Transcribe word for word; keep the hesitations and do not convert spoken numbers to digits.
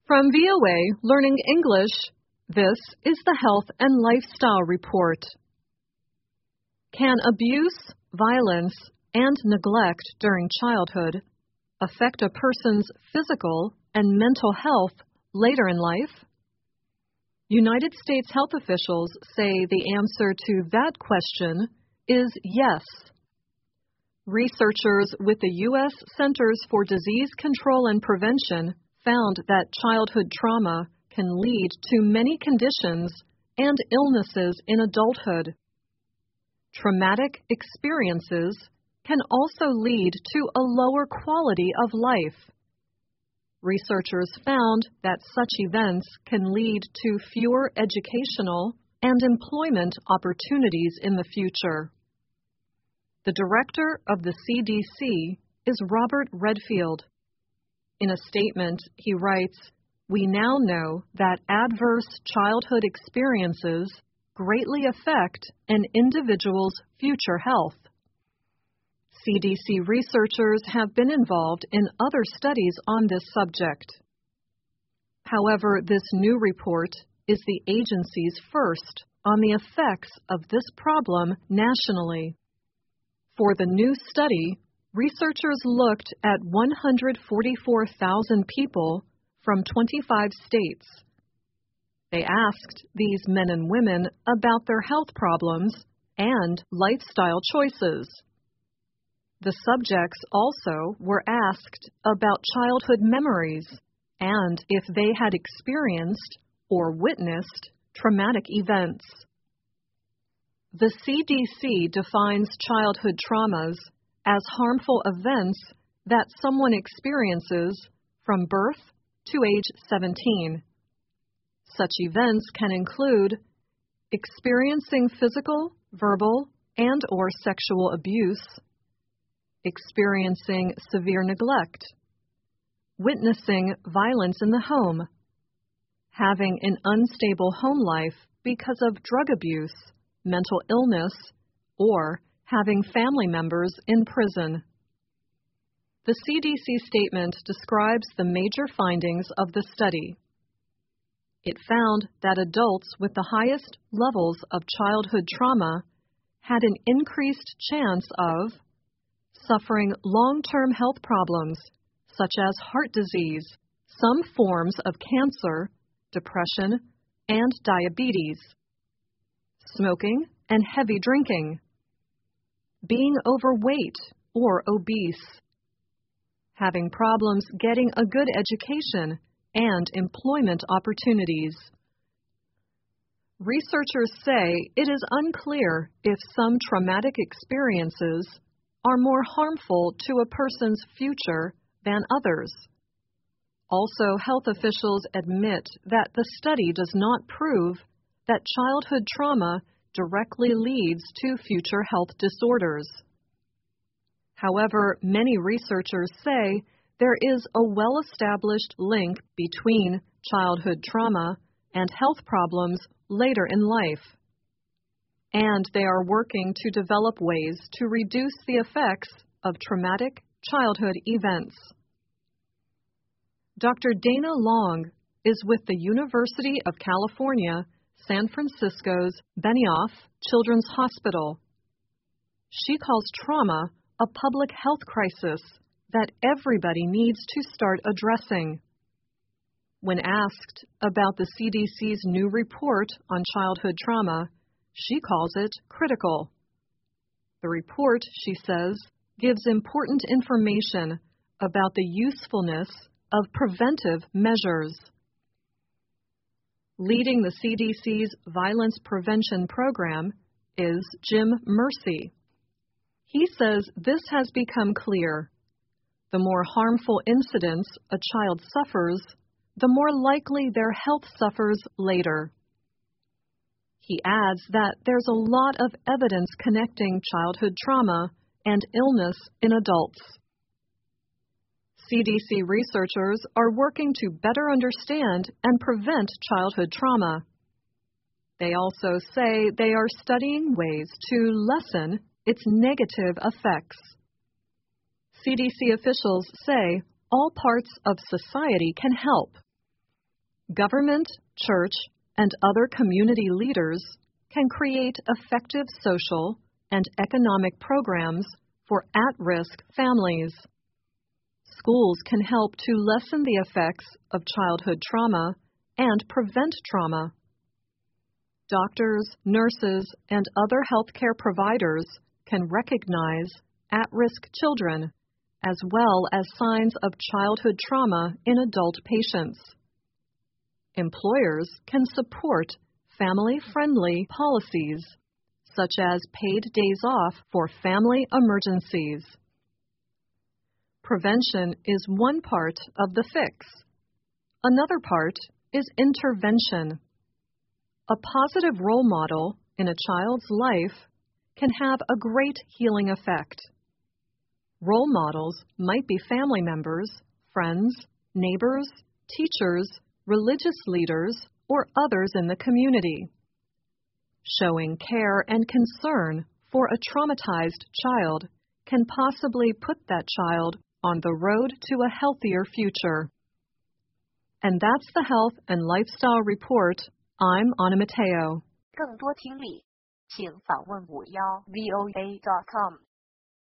From V O A Learning English, this is the Health and Lifestyle Report. Can abuse, violence, and neglect during childhood affect a person's physical and mental health later in life? United States health officials say the answer to that question is yes. Researchers with the U S Centers for Disease Control and Prevention found that childhood trauma can lead to many conditions and illnesses in adulthood. Traumatic experiences can also lead to a lower quality of life. Researchers found that such events can lead to fewer educational and employment opportunities in the future. The director of the C D C is Robert Redfield. In a statement, he writes, "We now know that adverse childhood experiences greatly affect an individual's future health." C D C researchers have been involved in other studies on this subject. However, this new report is the agency's first on the effects of this problem nationally. For the new study, researchers looked at one hundred forty-four thousand people from twenty-five states. They asked these men and women about their health problems and lifestyle choices. The subjects also were asked about childhood memories and if they had experienced or witnessed traumatic events. The C D C defines childhood traumas as harmful events that someone experiences from birth to age seventeen. Such events can include experiencing physical, verbal, and or sexual abuse, experiencing severe neglect, witnessing violence in the home, having an unstable home life because of drug abuse, mental illness, or having family members in prison. The C D C statement describes the major findings of the study. It found that adults with the highest levels of childhood trauma had an increased chance of suffering long-term health problems such as heart disease, some forms of cancer, depression, and diabetes, smoking and heavy drinking, being overweight or obese, having problems getting a good education and employment opportunities. Researchers say it is unclear if some traumatic experiences are more harmful to a person's future than others. Also, health officials admit that the study does not prove that childhood trauma directly leads to future health disorders. However, many researchers say there is a well-established link between childhood trauma and health problems later in life, and they are working to develop ways to reduce the effects of traumatic childhood events. Doctor Dana Long is with the University of California, San Francisco's Benioff Children's Hospital. She calls trauma a public health crisis that everybody needs to start addressing. When asked about the C D C's new report on childhood trauma, she calls it critical. The report, she says, gives important information about the usefulness of preventive measures. Leading the C D C's Violence Prevention Program is Jim Mercy. He says this has become clear. The more harmful incidents a child suffers, the more likely their health suffers later. He adds that there's a lot of evidence connecting childhood trauma and illness in adults. C D C researchers are working to better understand and prevent childhood trauma. They also say they are studying ways to lessen its negative effects. C D C officials say all parts of society can help. Government, church, and other community leaders can create effective social and economic programs for at-risk families. Schools can help to lessen the effects of childhood trauma and prevent trauma. Doctors, nurses, and other healthcare providers can recognize at-risk children as well as signs of childhood trauma in adult patients. Employers can support family-friendly policies, such as paid days off for family emergencies. Prevention is one part of the fix. Another part is intervention. A positive role model in a child's life can have a great healing effect. Role models might be family members, friends, neighbors, teachers, religious leaders, or others in the community. Showing care and concern for a traumatized child can possibly put that child on the road to a healthier future. And that's the Health and Lifestyle Report. I'm Anna Mateo. 更多听力，请访问五幺 V O A dot com。